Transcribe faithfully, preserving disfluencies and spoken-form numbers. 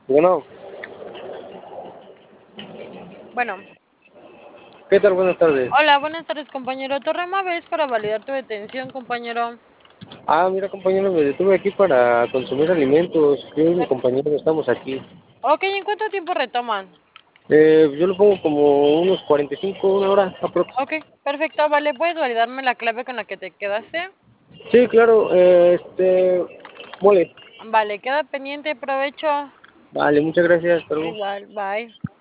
Bueno, Bueno, ¿qué tal? Buenas tardes. hola, buenas tardes, compañero. Torrema ves para validar tu detención, compañero. Ah, mira, compañero, me detuve aquí para consumir alimentos. Yo y mi Per- compañero estamos aquí. ok, ¿en cuánto tiempo retoman? Eh, yo lo pongo como unos cuarenta y cinco, una hora aprox. Ok, perfecto, vale. ¿Puedes validarme la clave con la que te quedaste? Sí, claro, eh, este, mole. Vale, queda pendiente, provecho. Vale, muchas gracias, hasta luego. Igual, bye.